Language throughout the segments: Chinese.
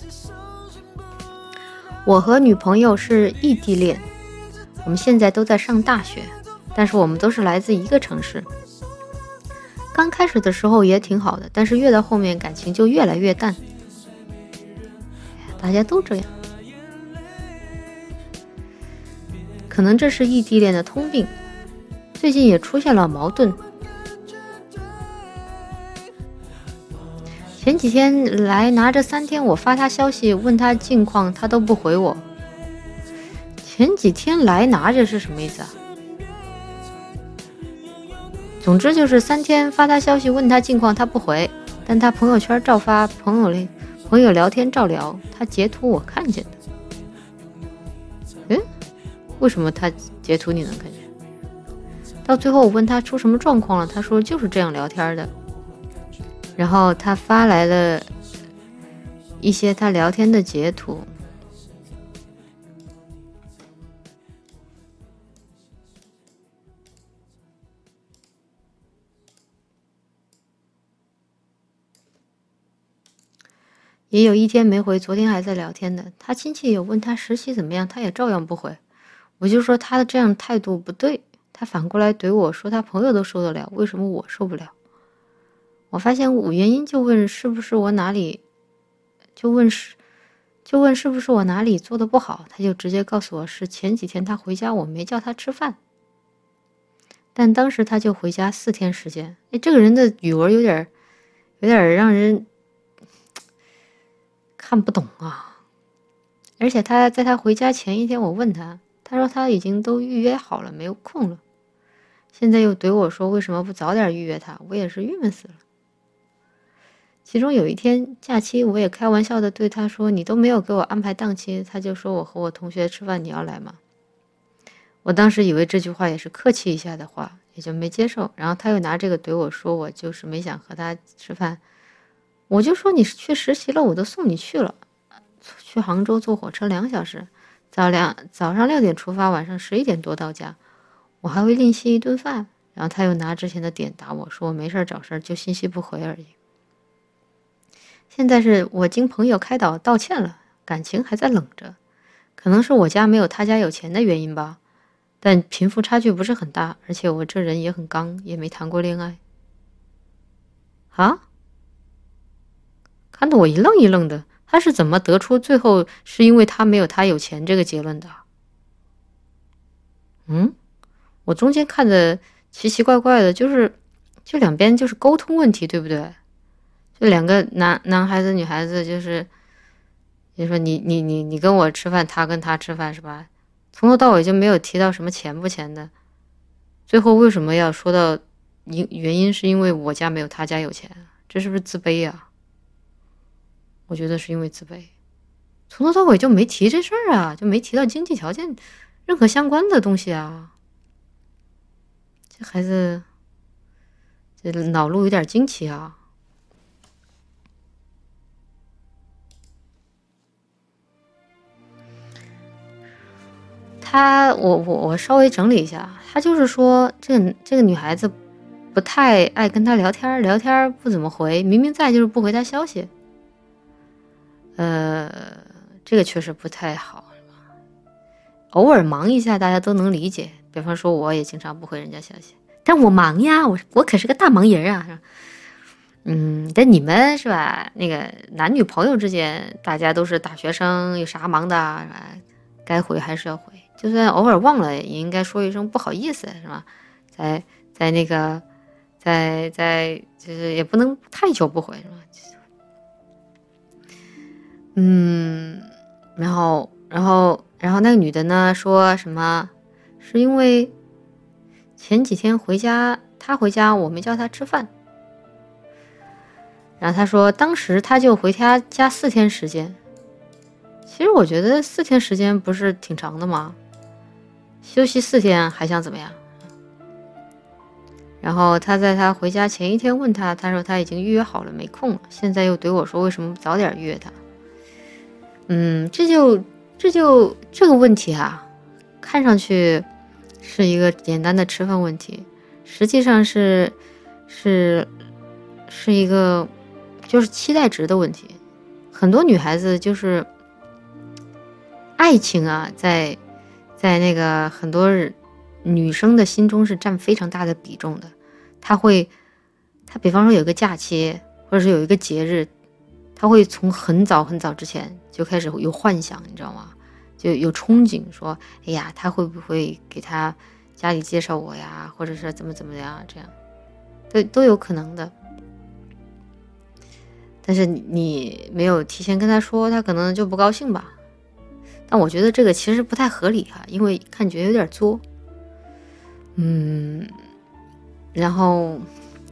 我和女朋友是异地恋，我们现在都在上大学，但是我们都是来自一个城市。刚开始的时候也挺好的，但是越到后面感情就越来越淡。大家都这样，可能这是异地恋的通病。最近也出现了矛盾。前几天来拿着3天，我发他消息问他近况，他都不回我。前几天来拿着是什么意思啊？总之就是3天发他消息问他近况，他不回，但他朋友圈照发，朋友聊天照聊，他截图我看见的。为什么他截图你能看见？到最后我问他出什么状况了，他说就是这样聊天的。然后他发来了一些他聊天的截图。也有1天没回，昨天还在聊天的。他亲戚有问他实习怎么样，他也照样不回。我就说他的这样态度不对，他反过来怼我说他朋友都受得了，为什么我受不了？我发现原因就问是不是我哪里，就问是不是我哪里做的不好，他就直接告诉我是前几天他回家我没叫他吃饭，但当时他就回家4天时间。这个人的语文有点让人看不懂啊！而且他在他回家前1天，我问他，他说他已经都预约好了，没有空了。现在又怼我说为什么不早点预约他，我也是郁闷死了。其中有1天假期，我也开玩笑的对他说你都没有给我安排档期，他就说我和我同学吃饭，你要来吗？我当时以为这句话也是客气一下的话，也就没接受。然后他又拿这个怼我说我就是没想和他吃饭。我就说你去实习了，我都送你去了，去杭州坐火车2小时，早上6点出发，晚上11点多到家，我还会另吸一顿饭。然后他又拿之前的点打我说我没事找事，就信息不回而已。现在是我经朋友开导道歉了，感情还在冷着，可能是我家没有他家有钱的原因吧，但贫富差距不是很大，而且我这人也很刚，也没谈过恋爱。啊？看得我一愣一愣的，他是怎么得出最后是因为他没有他有钱这个结论的？我中间看的奇奇怪怪的，就两边就是沟通问题，对不对？就2个男孩子女孩子，就是说你跟我吃饭，他跟他吃饭是吧？从头到尾就没有提到什么钱不钱的，最后为什么要说到原因是因为我家没有他家有钱？这是不是自卑啊？我觉得是因为自卑，从头到尾就没提这事儿啊，就没提到经济条件任何相关的东西啊。这孩子这脑路有点惊奇啊。我稍微整理一下，他就是说这个女孩子不太爱跟他聊天不怎么回，明明在就是不回他消息。这个确实不太好，偶尔忙一下大家都能理解，比方说我也经常不回人家消息，但我忙呀，我可是个大忙人啊。但你们是吧，那个男女朋友之间大家都是大学生，有啥忙的啊，该回还是要回，就算偶尔忘了也应该说一声不好意思，是吧？在那个在就是也不能太久不回，是吧？然后那个女的呢说什么是因为前几天她回家我没叫她吃饭，然后她说当时她就回她家4天时间。其实我觉得4天时间不是挺长的吗？休息4天还想怎么样？然后她在她回家前1天问她说她已经预约好了没空了，现在又怼我说为什么不早点预约她。这个问题啊，看上去是一个简单的吃饭问题，实际上是一个就是期待值的问题。 很多女孩子就是爱情啊，在那个很多女生的心中是占非常大的比重的。她比方说有一个假期，或者是有一个节日，她会从很早很早之前就开始有幻想，你知道吗？就有憧憬，说哎呀，他会不会给他家里介绍我呀，或者是怎么样，这样都有可能的。但是你没有提前跟他说，他可能就不高兴吧。但我觉得这个其实不太合理哈，因为感觉有点作。然后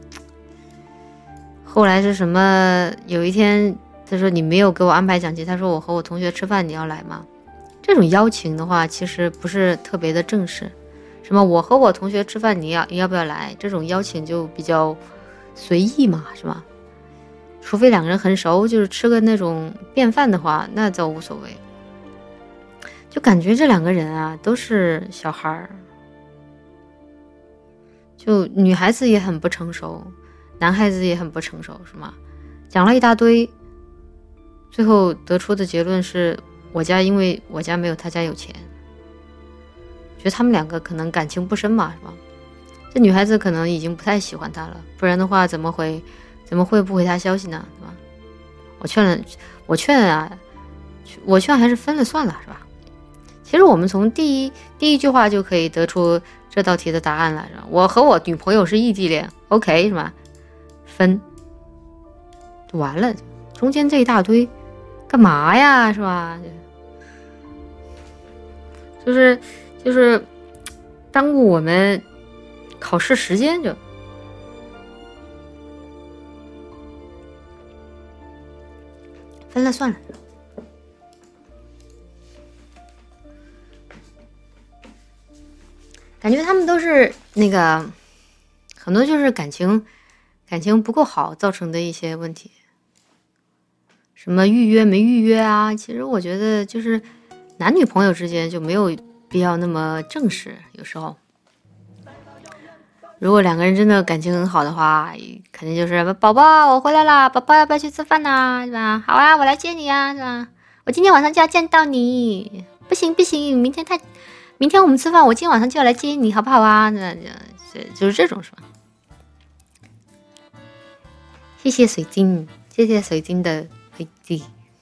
后来是什么？有一天他说你没有给我安排讲解，他说我和我同学吃饭，你要来吗？这种邀请的话，其实不是特别的正式。什么我和我同学吃饭，你要不要来？这种邀请就比较随意嘛，是吧？除非两个人很熟，就是吃个那种便饭的话，那倒无所谓。就感觉这两个人啊，都是小孩儿，就女孩子也很不成熟，男孩子也很不成熟，是吗？讲了一大堆，最后得出的结论是因为我家没有他家有钱，觉得他们两个可能感情不深嘛，是吧？这女孩子可能已经不太喜欢他了，不然的话怎么会不回他消息呢，是吧？我劝还是分了算了，是吧？其实我们从第一句话就可以得出这道题的答案了，是吧？我和我女朋友是异地恋 ，OK 是吧？分就完了，中间这一大堆干嘛呀，是吧？就是耽误我们考试时间，就分了算了。感觉他们都是那个很多就是感情不够好造成的一些问题，什么预约没预约啊，其实我觉得就是男女朋友之间就没有必要那么正式。有时候如果两个人真的感情很好的话，肯定就是宝宝我回来了，宝宝要不要去吃饭呢，是吧？好啊，我来接你啊，是吧？我今天晚上就要见到你，不行，明天我们吃饭，我今天晚上就要来接你，好不好啊？就是这种，是吧？谢谢水晶的飞机。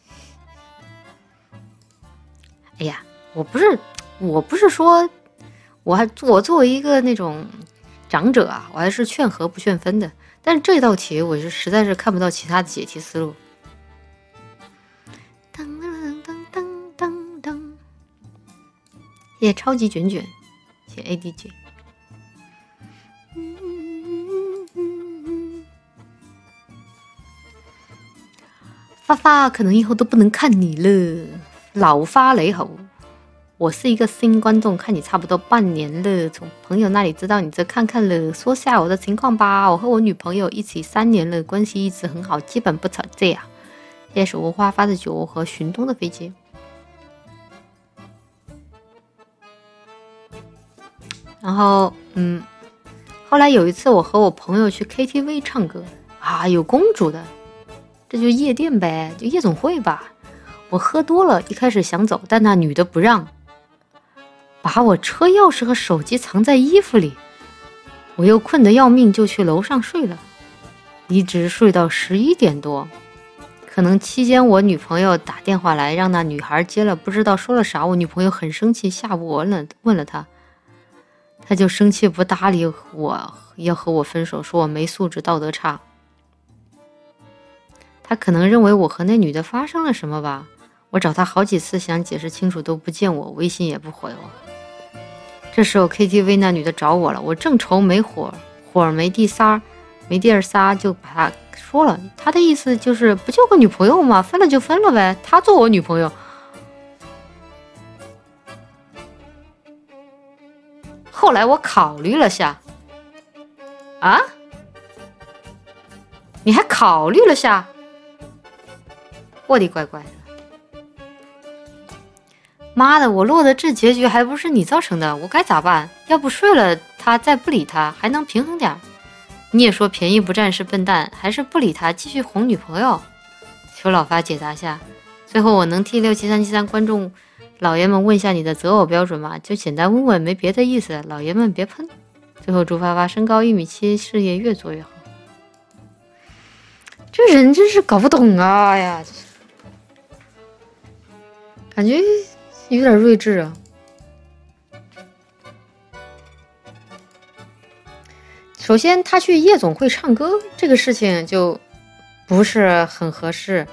哎呀，我不是说我作为一个那种长者啊，我还是劝和不劝分的。但是这道题我是实在是看不到其他的解题思路。谢谢超级卷卷，谢谢 ADJ。发可能以后都不能看你了，老发雷猴。我是一个新观众，看你差不多半年了，从朋友那里知道你这看了，说下我的情况吧。我和我女朋友一起3年了，关系一直很好，基本不吵架。谢谢手无花发的酒和寻东的飞机。然后后来有一次我和我朋友去 KTV 唱歌啊，有公主的，这就夜店呗，就夜总会吧。我喝多了，一开始想走，但那女的不让，把我车钥匙和手机藏在衣服里。我又困得要命，就去楼上睡了，一直睡到11点多。可能期间我女朋友打电话来，让那女孩接了，不知道说了啥，我女朋友很生气，下午我问了她，她就生气不搭理我，要和我分手，说我没素质，道德差。她可能认为我和那女的发生了什么吧。我找她好几次想解释清楚都不见我，微信也不回我。这时候 KTV 那女的找我了，我正愁没火没地儿撒，就把她说了。她的意思就是不就个女朋友吗？分了就分了呗，她做我女朋友。后来我考虑了下，啊？你还考虑了下？我的乖乖的！妈的，我落的这结局还不是你造成的，我该咋办？要不睡了他再不理他，还能平衡点。你也说便宜不占是笨蛋，还是不理他继续哄女朋友。 求老发解答下。最后我能替67373观众老爷们问一下你的择偶标准吗？就简单问问，没别的意思，老爷们别喷。最后祝发发身高1.7米，事业越做越好。这人真是搞不懂啊！哎呀，感觉有点睿智啊。首先，他去夜总会唱歌这个事情就不是很合适。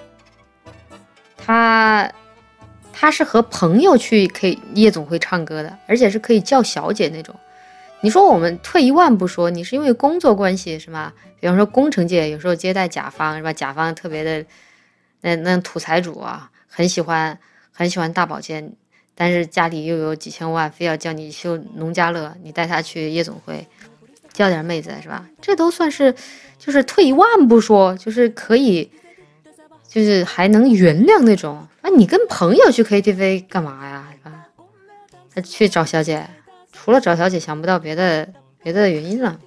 他是和朋友去夜总会唱歌的，而且是可以叫小姐那种。你说我们退一万步说，你是因为工作关系是吧？比方说工程界有时候接待甲方是吧？甲方特别的那土财主啊，很喜欢大保健，但是家里又有几千万，非要叫你修农家乐，你带他去夜总会叫点妹子是吧？这都算是就是退一万步说，就是可以，就是还能原谅那种。那你跟朋友去 KTV 干嘛呀？是吧？他去找小姐，除了找小姐想不到别的原因了。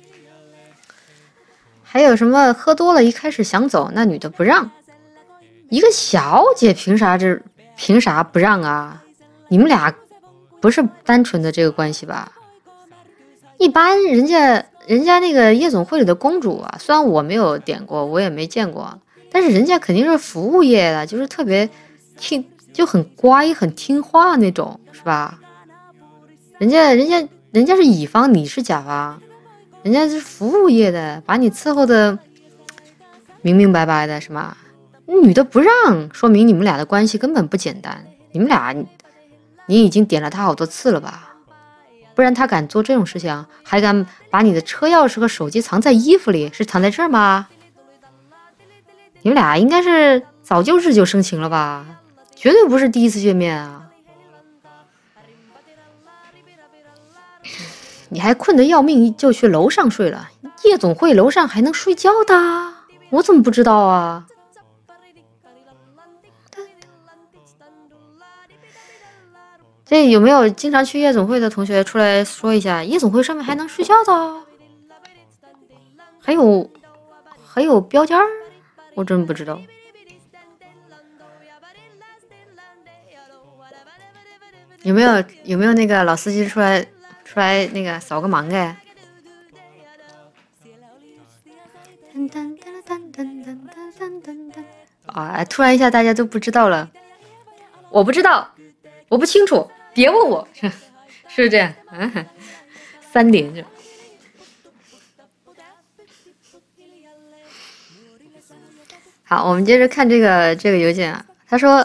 还有什么喝多了一开始想走，那女的不让，一个小姐凭啥不让啊？你们俩不是单纯的这个关系吧？一般人家那个夜总会里的公主啊，虽然我没有点过，我也没见过，但是人家肯定是服务业的，就是特别就很乖很听话那种，是吧？人家是乙方，你是甲方，人家是服务业的，把你伺候的明明白白的，是吗？女的不让，说明你们俩的关系根本不简单。你们俩，你已经点了他好多次了吧？不然他敢做这种事情，还敢把你的车钥匙和手机藏在衣服里，是藏在这儿吗？你们俩应该是早就日久生情了吧？绝对不是第一次见面啊！你还困得要命，就去楼上睡了。夜总会楼上还能睡觉的？我怎么不知道啊？这有没有经常去夜总会的同学出来说一下，夜总会上面还能睡觉的？还有标间儿？我真不知道。有没有那个老司机出来那个扫个盲的？啊！突然一下大家都不知道了，我不知道，我不清楚，别问我，是不是这样？3连着。好，我们接着看这个邮件啊。他说，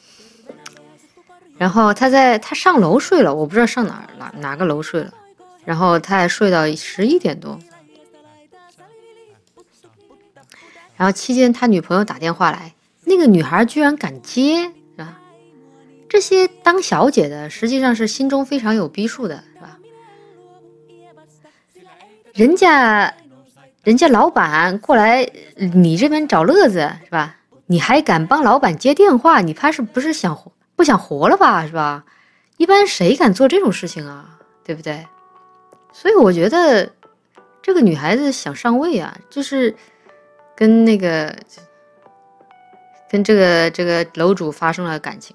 然后他上楼睡了，我不知道上哪个楼睡了，然后他还睡到11点多。然后期间他女朋友打电话来，那个女孩居然敢接，是吧？这些当小姐的实际上是心中非常有逼数的，是吧？人家老板过来你这边找乐子，是吧？你还敢帮老板接电话，你怕是不是不想活了吧，是吧？一般谁敢做这种事情啊，对不对？所以我觉得这个女孩子想上位啊，就是跟这个楼主发生了感情。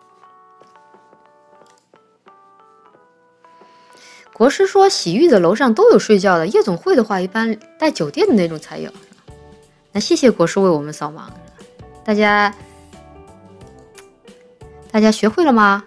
国师说洗浴的楼上都有睡觉的，夜总会的话一般带酒店的那种才有。那谢谢国师为我们扫盲。大家学会了吗？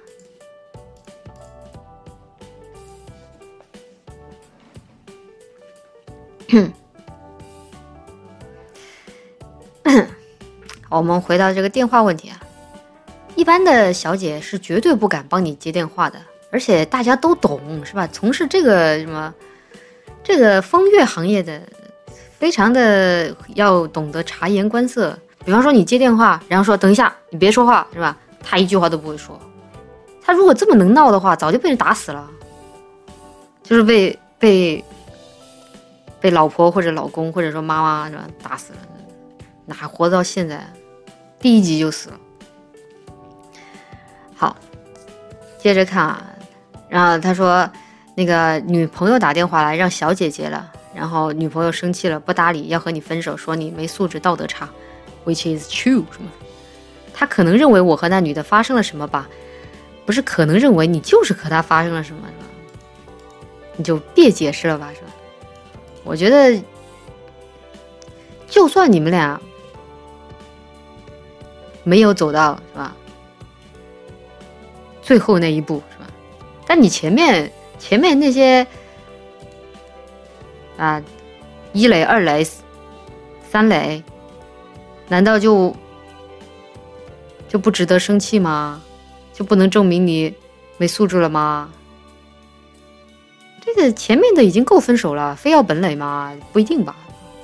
我们回到这个电话问题啊，一般的小姐是绝对不敢帮你接电话的，而且大家都懂，是吧？从事这个风月行业的，非常的要懂得察言观色。比方说你接电话，然后说等一下，你别说话，是吧？他一句话都不会说。他如果这么能闹的话，早就被人打死了，就是被老婆或者老公或者说妈妈是吧打死了，哪还活到现在？第1集就死了。好，接着看啊，然后他说那个女朋友打电话来让小姐接了，然后女朋友生气了不搭理，要和你分手，说你没素质道德差。 which is true 什么，他可能认为我和那女的发生了什么吧，不是可能认为，你就是和他发生了什么，是吧？你就别解释了吧，是吧？我觉得，就算你们俩没有走到，是吧？最后那一步，是吧？但你前面那些啊，一垒、二垒、三垒，难道就不值得生气吗？就不能证明你没素质了吗？这个前面的已经够分手了，非要本垒吗？不一定吧。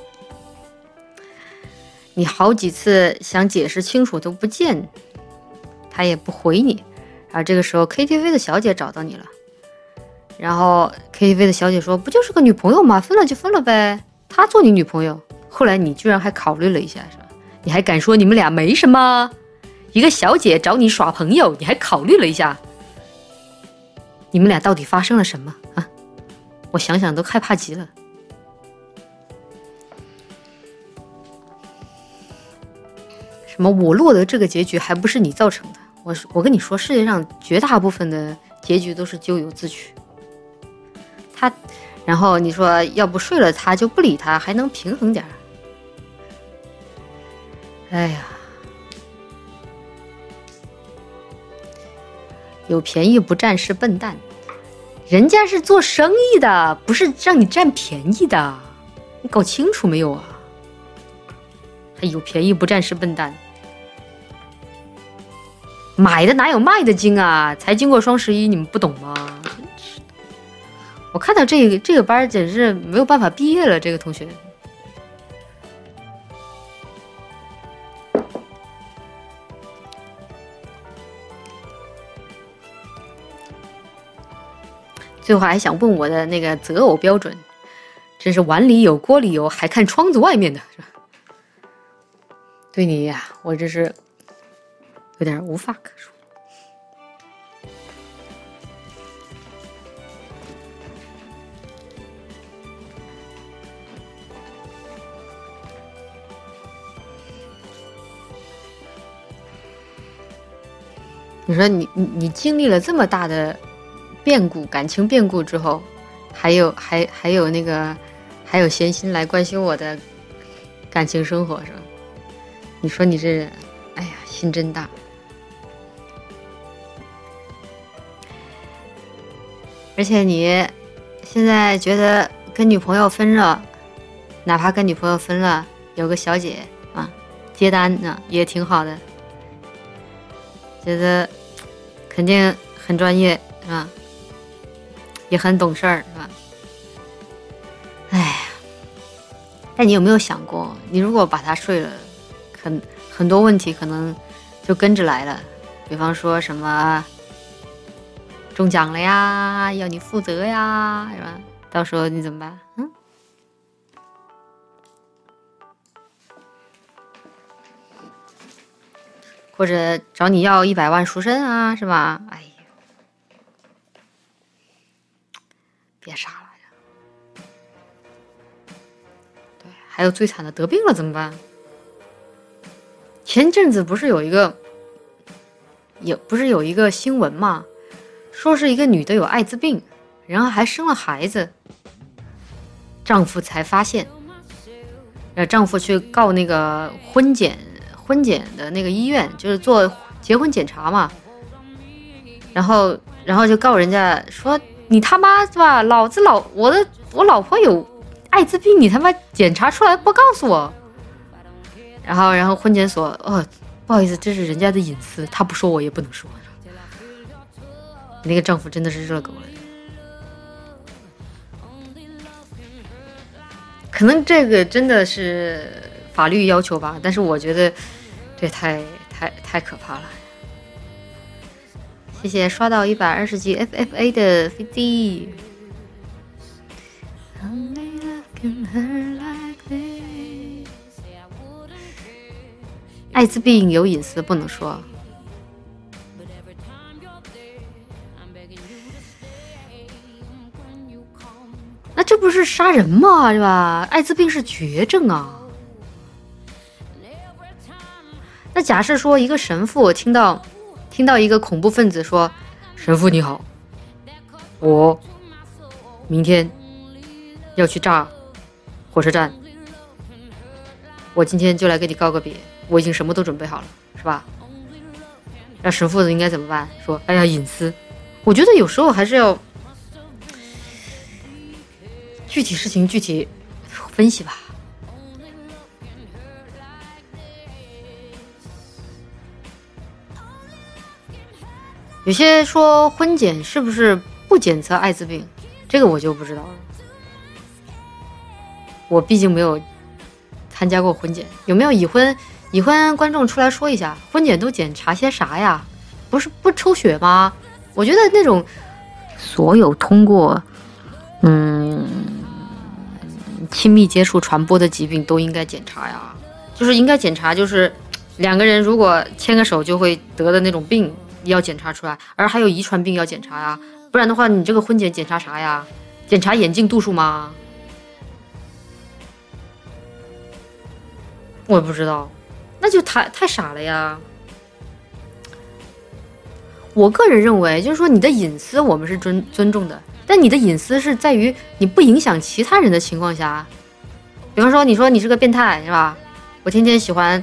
你好几次想解释清楚都不见，他也不回你。然后这个时候 KTV 的小姐找到你了，然后 KTV 的小姐说：“不就是个女朋友吗？分了就分了呗，她做你女朋友。”后来你居然还考虑了一下，是吧？你还敢说你们俩没什么？一个小姐找你耍朋友，你还考虑了一下，你们俩到底发生了什么啊？我想想都害怕极了。什么我落得这个结局还不是你造成的？我跟你说，世界上绝大部分的结局都是咎由自取。然后你说要不睡了他就不理他，还能平衡点儿。哎呀，有便宜不占是笨蛋，人家是做生意的，不是让你占便宜的，你搞清楚没有啊？还有便宜不占是笨蛋，买的哪有卖的精啊？才经过双11，你们不懂吗？我看到这个班简直是没有办法毕业了，这个同学。最后还想问我的那个择偶标准，真是碗里有锅里有，还看窗子外面的，是吧？对你呀，我真是有点无话可说。你说你经历了这么大的变故，感情变故之后，还有那个还有闲心来关心我的感情生活，是吧？你说你这，哎呀，心真大。而且你现在觉得跟女朋友分了，哪怕跟女朋友分了，有个小姐啊接单呢，也挺好的，觉得肯定很专业，是吧？也很懂事儿，是吧？哎呀，但你有没有想过，你如果把他睡了，很多问题可能就跟着来了，比方说什么中奖了呀，要你负责呀，是吧？到时候你怎么办？或者找你要100万赎身啊，是吧？哎呀，别傻了呀！对，还有最惨的，得病了怎么办？前阵子不是有一个新闻嘛，说是一个女的有艾滋病，然后还生了孩子，丈夫才发现，丈夫去告那个婚检的那个医院，就是做结婚检查嘛，然后就告人家说你他妈是吧，我老婆有艾滋病，你他妈检查出来不告诉我。然后婚检所不好意思，这是人家的隐私，他不说我也不能说。你那个丈夫真的是热狗了，可能这个真的是法律要求吧，但是我觉得这太可怕了。谢谢刷到120级 FFA 的飞机。艾滋病有隐私不能说，那这不是杀人吗？是吧？艾滋病是绝症啊！ 那假设说一个神父听到一个恐怖分子说，神父你好，我明天要去炸火车站，我今天就来跟你告个别，我已经什么都准备好了，是吧？那神父应该怎么办？说哎呀隐私。我觉得有时候还是要具体事情具体分析吧。有些说婚检是不是不检测艾滋病，这个我就不知道了。我毕竟没有参加过婚检，有没有已婚观众出来说一下，婚检都检查些啥呀？不是不抽血吗？我觉得那种所有通过亲密接触传播的疾病都应该检查呀，就是应该检查，就是两个人如果牵个手就会得的那种病要检查出来，而还有遗传病要检查呀，不然的话你这个婚检检查啥呀？检查眼镜度数吗？我也不知道，那就太傻了呀。我个人认为，就是说你的隐私我们是尊重的，但你的隐私是在于你不影响其他人的情况下。比方说，你说你是个变态是吧？我天天喜欢，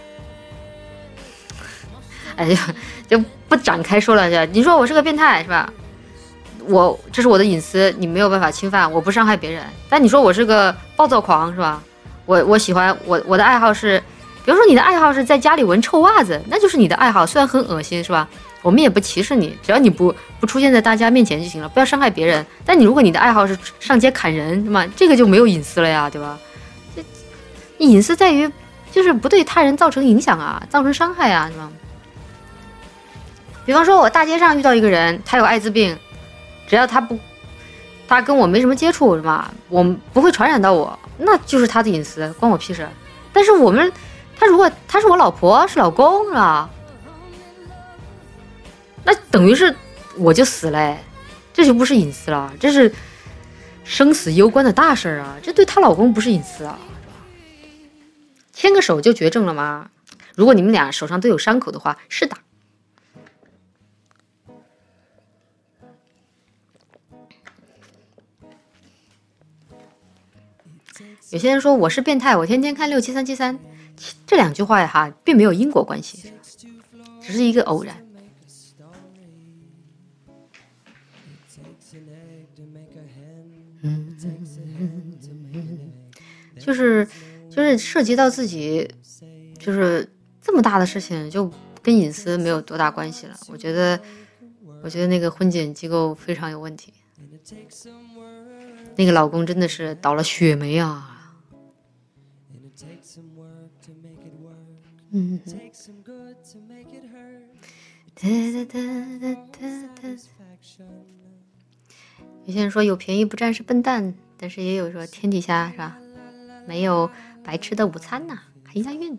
哎呀，就不展开说了。你说我是个变态是吧？这是我的隐私，你没有办法侵犯，我不伤害别人。但你说我是个暴躁狂是吧？我喜欢我的爱好是，比如说你的爱好是在家里闻臭袜子，那就是你的爱好，虽然很恶心是吧？我们也不歧视你，只要你不出现在大家面前就行了，不要伤害别人。但如果你的爱好是上街砍人，是吗？这个就没有隐私了呀，对吧？隐私在于就是不对他人造成影响啊，造成伤害啊，是吧？比方说我大街上遇到一个人，他有艾滋病，只要他跟我没什么接触，是吧？我不会传染到我，那就是他的隐私，关我屁事。但是他如果他是我老婆是老公，是吧？那等于是我就死了，这就不是隐私了，这是生死攸关的大事啊！这对她老公不是隐私啊，是吧？牵个手就绝症了吗？如果你们俩手上都有伤口的话，是的。有些人说我是变态，我天天看67373，这两句话呀哈，并没有因果关系，只是一个偶然。就是涉及到自己，就是这么大的事情，就跟隐私没有多大关系了。我觉得那个婚检机构非常有问题，那个老公真的是倒了血霉啊。有些人说有便宜不占是笨蛋，但是也有说天底下是吧，没有白吃的午餐呐，还押韵的。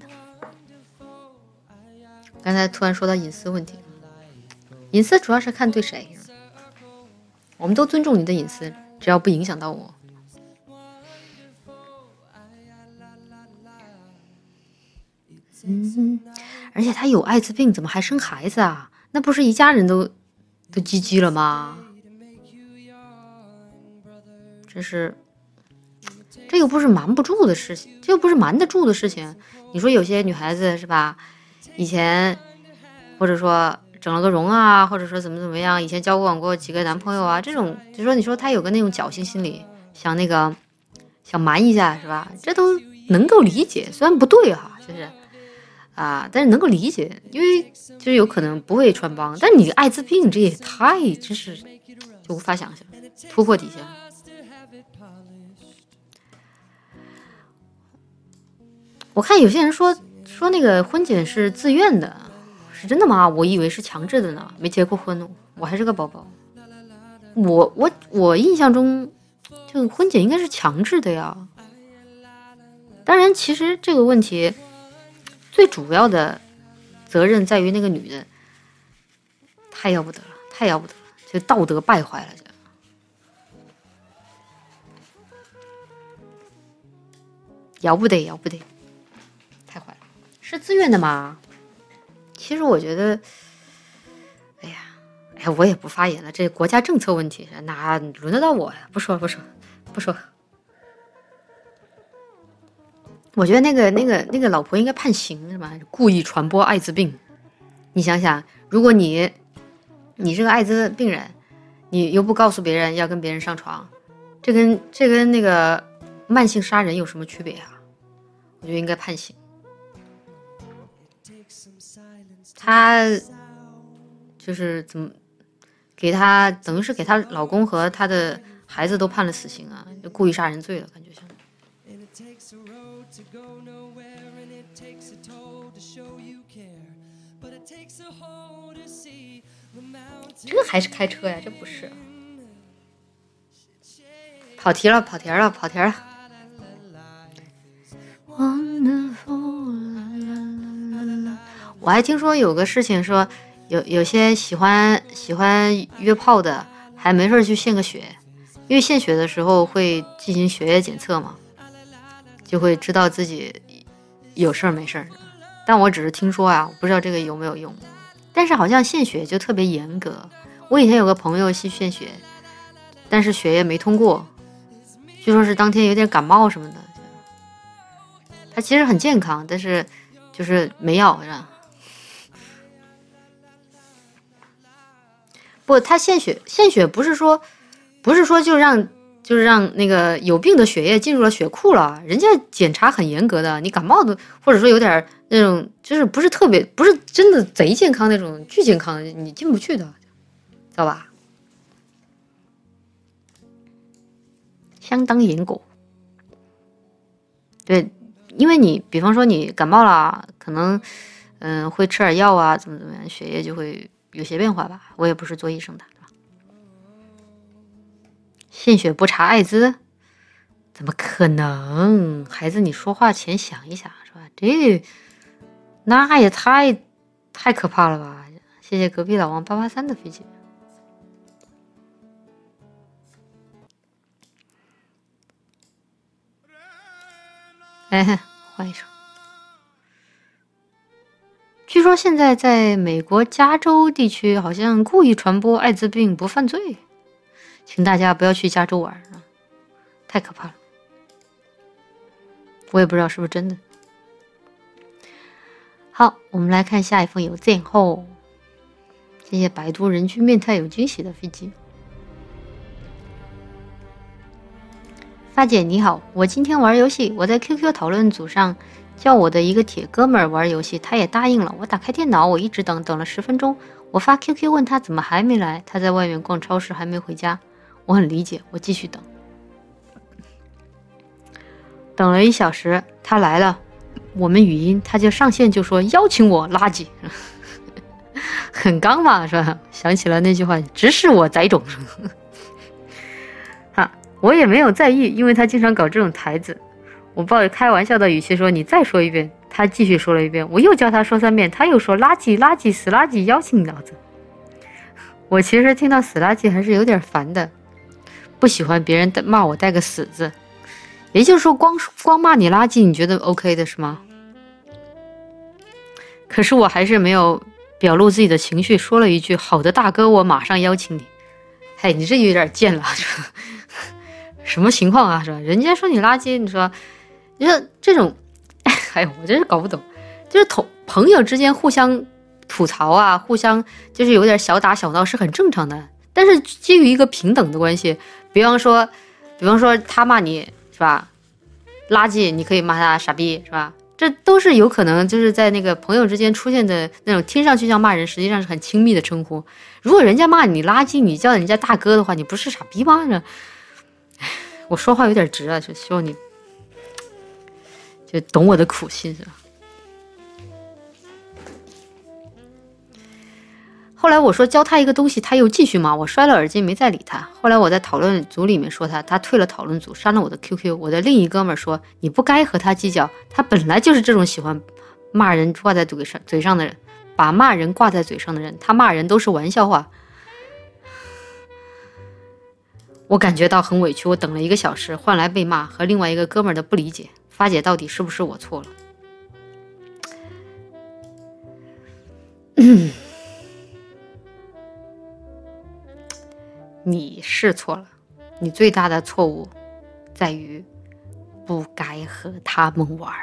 刚才突然说到隐私问题，隐私主要是看对谁，我们都尊重你的隐私，只要不影响到我。而且他有艾滋病怎么还生孩子啊？那不是一家人都GG了吗？这个不是瞒不住的事情，这个不是瞒得住的事情。你说有些女孩子是吧，以前或者说整了个容啊，或者说怎么样，以前交往过几个男朋友啊，这种就说你说她有个那种侥幸心理，想瞒一下是吧？这都能够理解，虽然不对哈，就是但是能够理解，因为就是有可能不会穿帮，但你艾滋病这也太真是就无法想象，突破底线。我看有些人说那个婚检是自愿的，是真的吗？我以为是强制的呢，没结过婚，我还是个宝宝。我印象中，这个婚检应该是强制的呀。当然，其实这个问题最主要的责任在于那个女的，太要不得了，就道德败坏了。要不得，太坏了，是自愿的吗？ 其实我觉得，哎呀，我也不发言了，这国家政策问题，哪轮得到我呀？不说。我觉得那个老婆应该判刑是吧？故意传播艾滋病。你想想，如果你是个艾滋病人，你又不告诉别人要跟别人上床，这跟那个慢性杀人有什么区别啊？我觉得应该判刑。她就是怎么给她，等于是给她老公和她的孩子都判了死刑啊，就故意杀人罪了，感觉像。这个还是开车呀？这不是。跑题了。我还听说有个事情说，有些喜欢约炮的，还没事去献个血，因为献血的时候会进行血液检测嘛，就会知道自己有事儿没事儿。但我只是听说啊，我不知道这个有没有用。但是好像献血就特别严格。我以前有个朋友去献血，但是血液没通过，据说是当天有点感冒什么的。他其实很健康，但是就是没药是吧？不，他献血不是说就让那个有病的血液进入了血库了，人家检查很严格的，你感冒的或者说有点那种就是不是真的贼健康那种巨健康，你进不去的，知道吧？相当严格。对，因为你比方说你感冒了，可能会吃点药啊，怎么样，血液就会有些变化吧。我也不是做医生的。献血不查艾滋，怎么可能？孩子，你说话前想一想，是吧？那也太可怕了吧！谢谢隔壁老王883的飞机。换一首。据说现在在美国加州地区，好像故意传播艾滋病不犯罪。请大家不要去加州玩啊，太可怕了。我也不知道是不是真的。好，我们来看下一封邮件后，谢谢百度人均面态有惊喜的飞机。发姐你好，我今天玩游戏，我在 QQ 讨论组上叫我的一个铁哥们儿玩游戏，他也答应了。我打开电脑，我一直等了10分钟。我发 QQ 问他怎么还没来，他在外面逛超市还没回家。我很理解，我继续等。等了1小时，他来了，我们语音，他就上线就说邀请我，垃圾，很刚嘛，是吧？想起了那句话，直视我宰种。我也没有在意，因为他经常搞这种台子。我抱着开玩笑的语气说：“你再说一遍。”他继续说了一遍，我又叫他说3遍，他又说：“垃圾，垃圾，死垃圾，邀请老子。”我其实听到死垃圾还是有点烦的，不喜欢别人骂我带个死字。也就是说，光骂你垃圾，你觉得 OK 的是吗？可是我还是没有表露自己的情绪，说了一句：“好的，大哥，我马上邀请你。”嘿，你这有点贱了，是吧？什么情况啊？是吧？人家说你垃圾，你说这种，哎呦，我真是搞不懂。就是朋友之间互相吐槽啊，互相就是有点小打小闹是很正常的。但是基于一个平等的关系，比方说他骂你是吧，垃圾，你可以骂他傻逼是吧？这都是有可能就是在那个朋友之间出现的那种听上去像骂人，实际上是很亲密的称呼。如果人家骂你垃圾，你叫人家大哥的话，你不是傻逼吗？我说话有点直啊，就希望你就懂我的苦心是吧？后来我说教他一个东西，他又继续骂我，摔了耳机没再理他。后来我在讨论组里面说他退了讨论组，删了我的 QQ。我的另一哥们说你不该和他计较，他本来就是这种喜欢骂人挂在嘴上的人，把骂人挂在嘴上的人，他骂人都是玩笑话。我感觉到很委屈，我等了1个小时，换来被骂和另外一个哥们儿的不理解。发姐，到底是不是我错了？ 你是错了，你最大的错误在于不该和他们玩。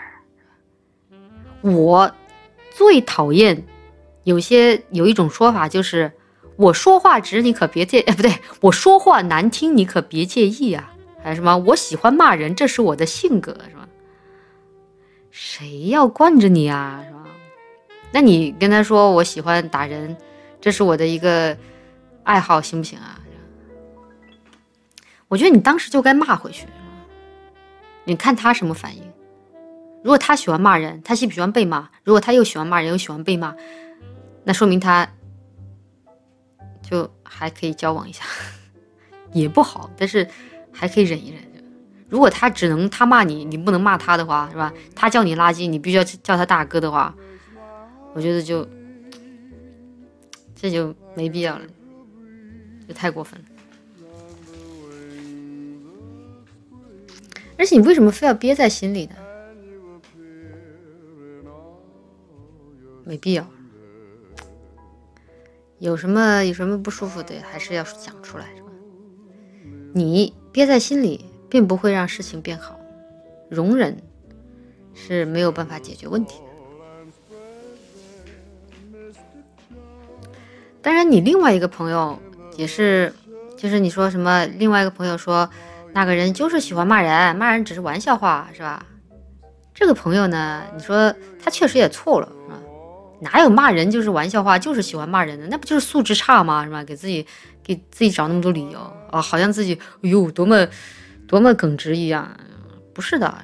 我最讨厌有一种说法，就是我说话直你可别介，不对，我说话难听你可别介意啊，还是什么我喜欢骂人，这是我的性格，是吧？谁要惯着你啊，是吧？那你跟他说我喜欢打人，这是我的一个爱好，行不行啊？我觉得你当时就该骂回去，你看他什么反应。如果他喜欢骂人，他喜不喜欢被骂？如果他又喜欢骂人又喜欢被骂，那说明他就还可以交往一下，也不好，但是还可以忍一忍。如果他只能他骂你，你不能骂他的话，是吧？他叫你垃圾，你必须要叫他大哥的话，我觉得这就没必要了，就太过分了。而且你为什么非要憋在心里呢？没必要。有什么不舒服的，还是要讲出来，是吧？你憋在心里，并不会让事情变好。容忍是没有办法解决问题的。当然，你另外一个朋友也是，就是你说什么，另外一个朋友说那个人就是喜欢骂人，骂人只是玩笑话，是吧？这个朋友呢，你说他确实也错了，是吧？哪有骂人就是玩笑话，就是喜欢骂人的，那不就是素质差吗？是吧？给自己找那么多理由啊，好像自己哎呦多么耿直一样，不是的。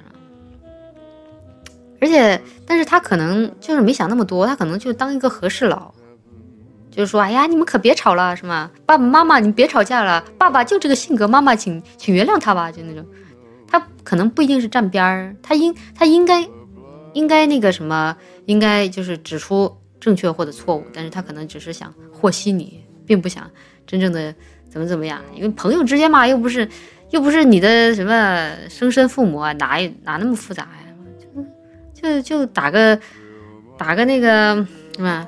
而且，但是他可能就是没想那么多，他可能就当一个和事佬，就是说，哎呀，你们可别吵了，是吗？爸爸妈妈，你别吵架了，爸爸就这个性格，妈妈请原谅他吧，就那种。他可能不一定是站边儿，他应该那个什么，应该就是指出正确或者错误，但是他可能只是想和稀你，并不想真正的怎么样，因为朋友之间嘛，又不是你的什么生身父母啊，哪那么复杂呀？就打个那个什么，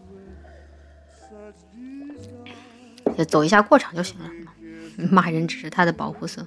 就走一下过场就行了，骂人只是他的保护色。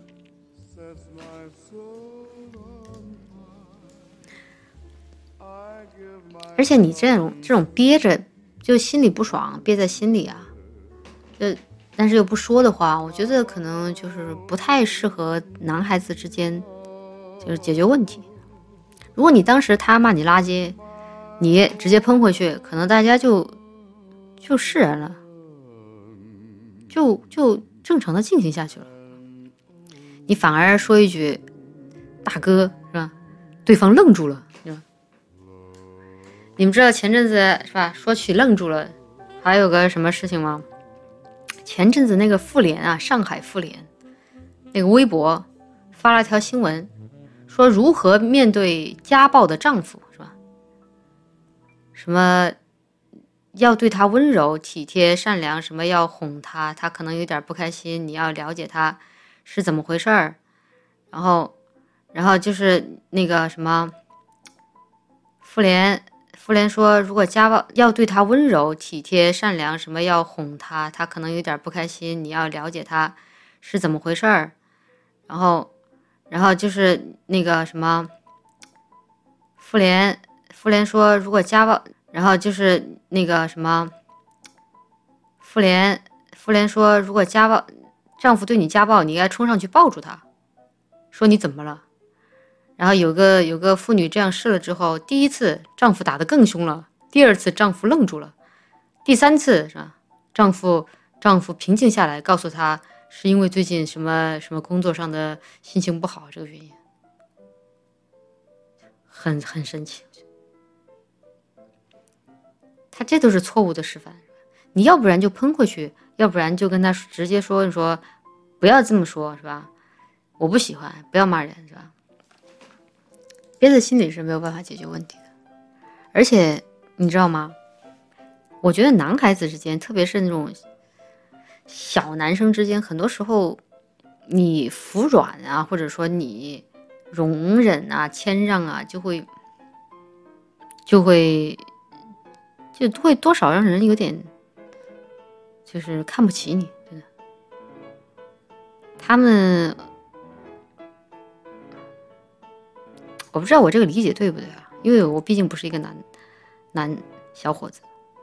而且你这种憋着，就心里不爽，憋在心里啊，但是又不说的话，我觉得可能就是不太适合男孩子之间就是解决问题。如果你当时他骂你垃圾，你直接喷回去，可能大家就释然了，就正常的进行下去了。你反而说一句大哥，是吧？对方愣住了，是吧？你们知道前阵子是吧？说起愣住了，还有个什么事情吗？前阵子那个妇联啊，上海妇联那个微博发了条新闻，说如何面对家暴的丈夫，是吧？什么要对他温柔体贴善良，什么要哄他，他可能有点不开心，你要了解他是怎么回事儿。然后就是那个什么妇联说，如果家暴要对他温柔体贴善良，什么要哄他，他可能有点不开心，你要了解他是怎么回事儿。然后就是那个什么妇联说，如果家暴，然后就是那个什么妇联说，如果丈夫对你家暴，你应该冲上去抱住他，说你怎么了？然后有个妇女这样试了之后，第一次丈夫打得更凶了，第二次丈夫愣住了，第三次是吧？丈夫平静下来，告诉他是因为最近什么工作上的心情不好这个原因，很神奇。他这都是错误的示范，你要不然就喷回去，要不然就跟他直接说，你说不要这么说，是吧？我不喜欢，不要骂人，是吧？憋在心里是没有办法解决问题的。而且你知道吗？我觉得男孩子之间，特别是那种小男生之间，很多时候你服软啊，或者说你容忍啊、谦让啊，就会就会多少让人有点就是看不起你，真的。他们，我不知道我这个理解对不对啊，因为我毕竟不是一个男小伙子。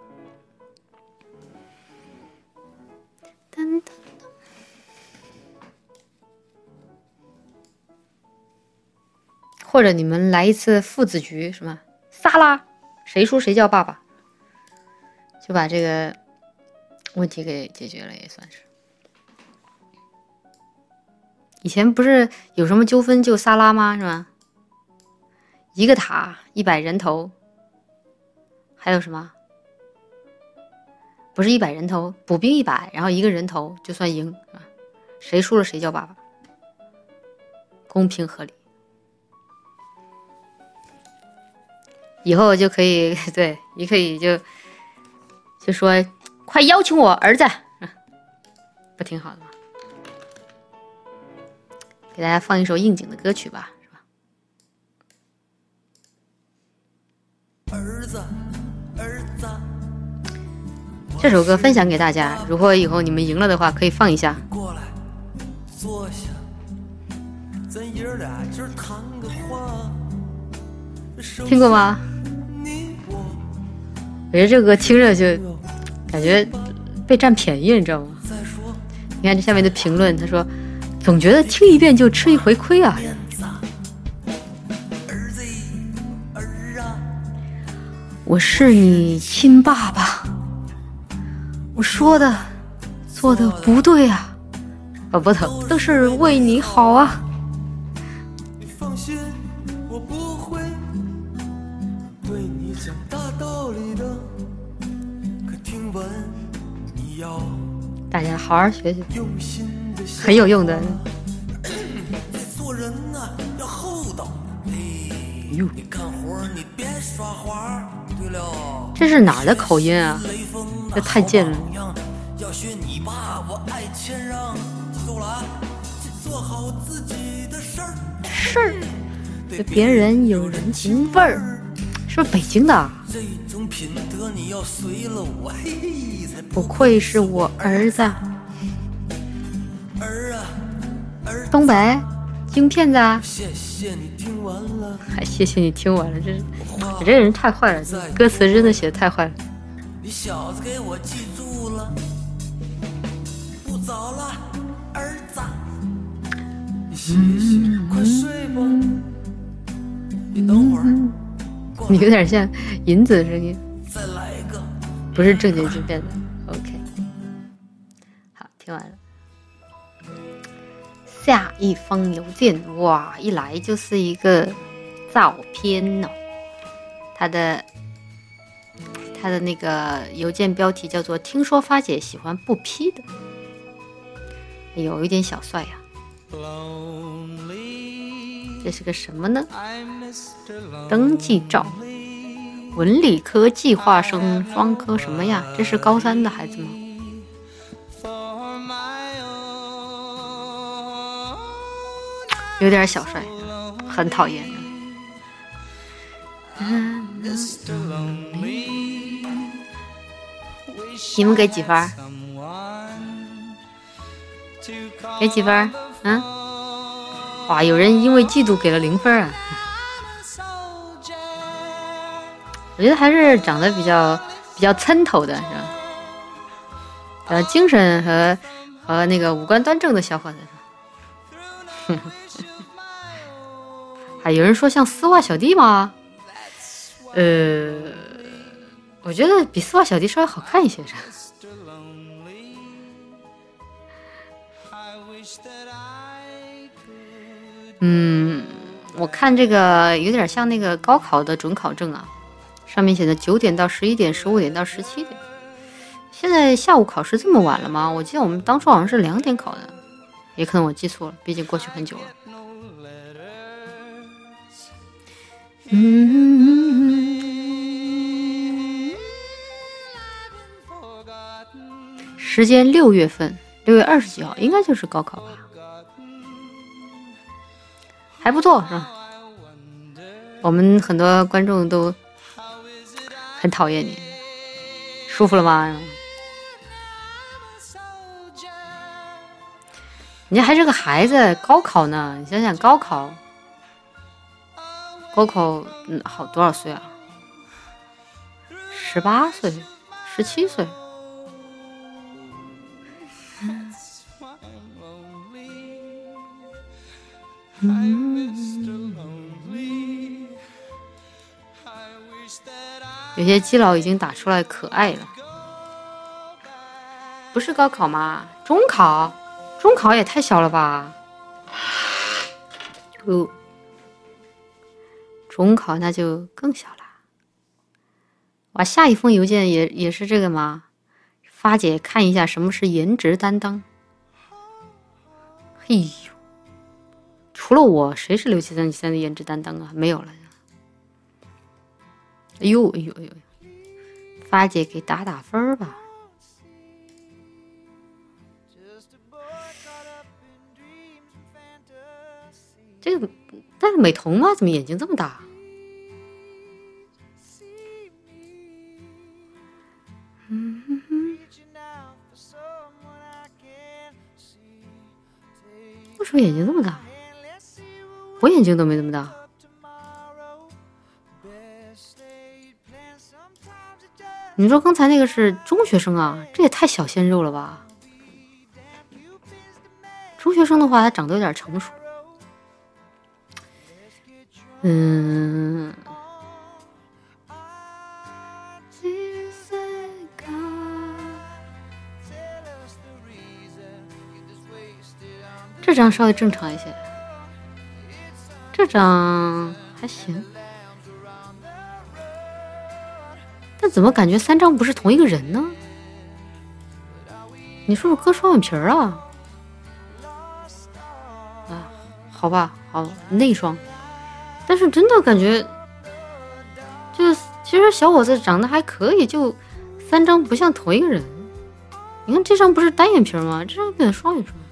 或者你们来一次父子局，什么撒拉，谁输谁叫爸爸，就把这个问题给解决了，也算是。以前不是有什么纠纷就撒拉吗？是吧？一个塔100人头，还有什么？不是100人头，补兵100，然后1个人头就算赢，是吧？谁输了谁叫爸爸，公平合理。以后就可以，对，你可以就说，快邀请我儿子，不挺好的吗？给大家放一首应景的歌曲吧，是吧？儿子，儿子，这首歌分享给大家，如果以后你们赢了的话，可以放一下。过来，坐下，咱爷俩今儿谈个话。听过吗？我觉得这个歌听着就感觉被占便宜，你知道吗？你看这下面的评论，他说总觉得听一遍就吃一回亏啊。我是你亲爸爸，我说的做的不对啊，不疼，都是为你好啊。你放心，我不会对你讲大道理的，可听完你要大家好好学学，很有用的。做人呢要厚道，你看活你别耍滑。对了，这是哪儿的口音啊？这太贱了。要学你爸，我爱谦让，记住了啊，做好自己的事儿。对别人有人情味儿，是不是北京的？这种品德你要随了我，才不愧是我儿子。儿啊，东北京片子啊。谢谢你听完了，还谢谢你听完了，这个人太坏了，歌词真的写的太坏了。你小子给我记住了，不早了，儿子。你洗洗，快睡吧。你等会儿。你有点像银子的声音。再来一个。不是正经京片的。OK。好，听完了。下一封邮件，哇，一来就是一个照片哦。他的那个邮件标题叫做“听说发姐喜欢不 P 的”，有一点小帅呀。这是个什么呢？登记照，文理科计划生专科什么呀？这是高3的孩子吗？有点小帅，很讨厌。你们给几分？给几分？嗯？哇，有人因为嫉妒给了0分啊！我觉得还是长得比较抻头的，是吧？精神和那个五官端正的小伙子。还有人说像丝袜小弟吗？我觉得比丝袜小弟稍微好看一些。我看这个有点像那个高考的准考证啊，上面写的9点到11点，15点到17点。现在下午考试这么晚了吗？我记得我们当初好像是2点考的，也可能我记错了，毕竟过去很久了。时间6月份，6月20几号，应该就是高考吧，还不错，是吧？我们很多观众都很讨厌你， 舒服了吗？人家还是个孩子，高考呢，你想想高考，好多少岁啊？18岁、17岁。有些基佬已经打出来可爱了。不是高考吗？中考也太小了吧？中考那就更小了。哇，下一封邮件也是这个吗？发姐看一下什么是颜值担当。嘿呦，除了我，谁是6733的颜值担当啊？没有了。哎呦，发姐给打分吧。这个戴了美瞳吗？怎么眼睛这么大？为什么眼睛这么大？我眼睛都没这么大。你说刚才那个是中学生啊？这也太小鲜肉了吧！中学生的话，他长得有点成熟。这张稍微正常一些，这张还行，但怎么感觉3张不是同一个人呢？你是不是割双眼皮啊？啊，好吧，好内双，但是真的感觉，就是其实小伙子长得还可以，就3张不像同一个人。你看这张不是单眼皮吗？这张变成双眼皮。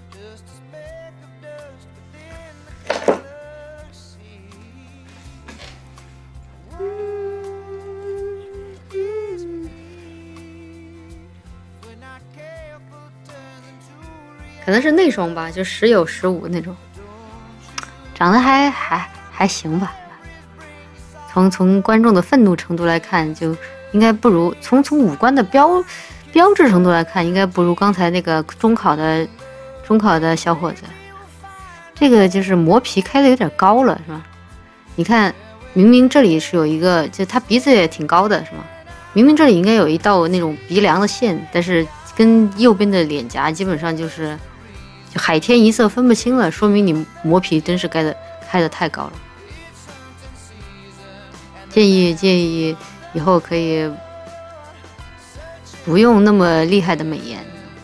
可能是内双吧，就时有时无那种，长得还行吧。从观众的愤怒程度来看，就应该不如从五官的标志程度来看，应该不如刚才那个中考的小伙子。这个就是磨皮开的有点高了，是吧？你看，明明这里是有一个，就他鼻子也挺高的，是吗？明明这里应该有一道那种鼻梁的线，但是跟右边的脸颊基本上就海天一色分不清了，说明你磨皮真是开的太高了。建议以后可以不用那么厉害的美颜。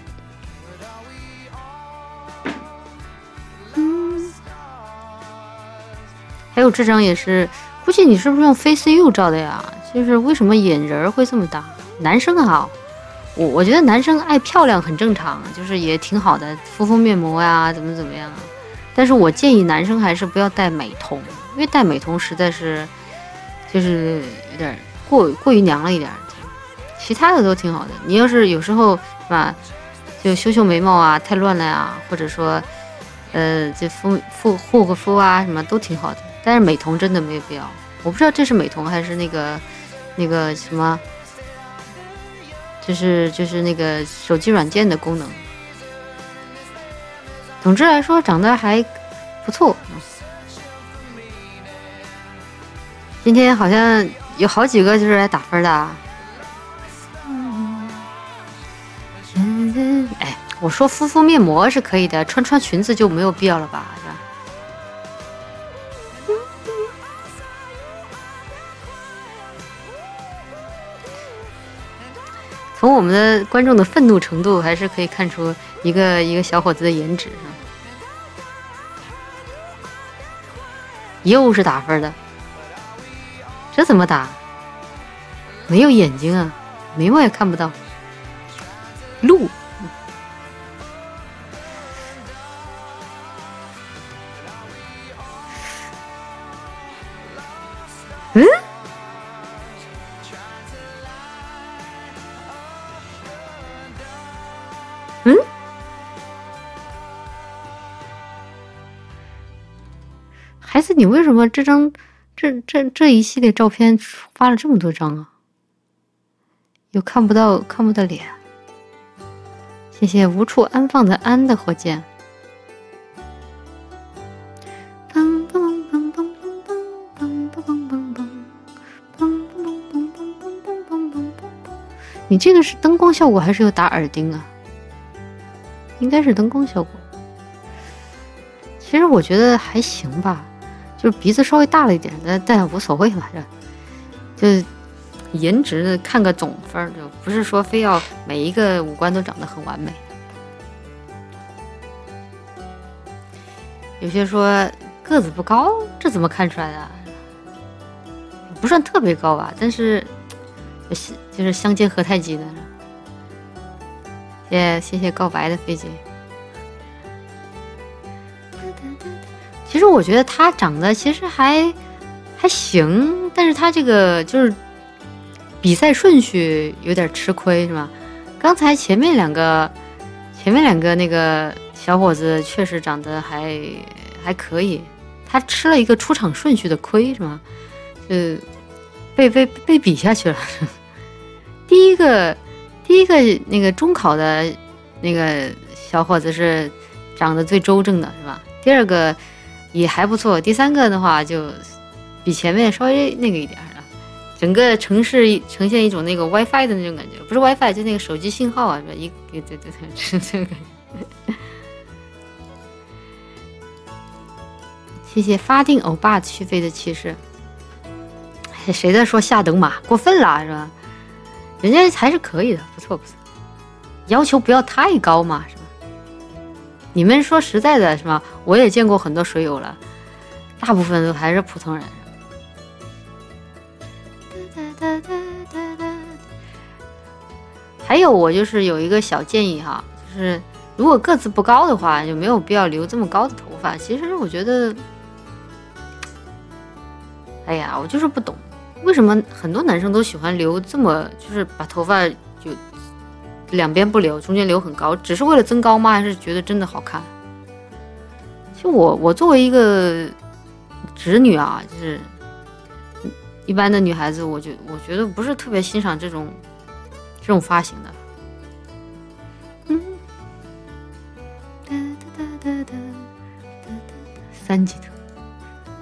还有这张也是，估计你是不是用 FaceU 照的呀？就是为什么眼仁会这么大？男生好。我觉得男生爱漂亮很正常，就是也挺好的，敷面膜呀，怎么样。但是我建议男生还是不要戴美瞳，因为戴美瞳实在是就是有点过于娘了一点。其他的都挺好的，你要是有时候是吧，就修眉毛啊，太乱了呀，或者说就护个肤啊，什么都挺好的。但是美瞳真的没有必要，我不知道这是美瞳还是那个什么。就是那个手机软件的功能。总之来说，长得还不错。今天好像有好几个就是来打分的啊。哎，我说敷面膜是可以的，穿裙子就没有必要了吧，是吧？从我们的观众的愤怒程度，还是可以看出一个小伙子的颜值。又是打分的，这怎么打？没有眼睛啊，眉毛也看不到。鹿， 孩子，你为什么这一系列照片发了这么多张啊？又看不到脸。谢谢无处安放的安的火箭。你这个是灯光效果还是有打耳钉啊？应该是灯光效果。其实我觉得还行吧，就是鼻子稍微大了一点，但无所谓嘛，就颜值的看个总分，就不是说非要每一个五官都长得很完美。有些说个子不高，这怎么看出来的？不算特别高吧，但是就是相煎何太急的。谢谢告白的飞机。其实我觉得他长得其实还行，但是他这个就是比赛顺序有点吃亏，是吧？刚才前面两个那个小伙子确实长得还可以，他吃了一个出场顺序的亏，是吗？被比下去了。第一个那个中考的那个小伙子是长得最周正的，是吧？第二个也还不错，第三个的话就比前面稍微那个一点了。整个城市呈现一种那个 WiFi 的那种感觉，不是 WiFi 就那个手机信号啊，对，是这个感觉。谢谢发定欧巴续费的骑士。谁在说下等马过分了，是吧？人家还是可以的，不错，要求不要太高嘛，是吧？你们说实在的，是吧？我也见过很多水友了，大部分都还是普通人。还有我就是有一个小建议哈，就是如果个子不高的话，就没有必要留这么高的头发。其实我觉得，哎呀，我就是不懂，为什么很多男生都喜欢留这么，就是把头发就两边不留，中间留很高，只是为了增高吗？还是觉得真的好看？其实我作为一个直女啊，就是一般的女孩子，我觉得不是特别欣赏这种发型的。3级特。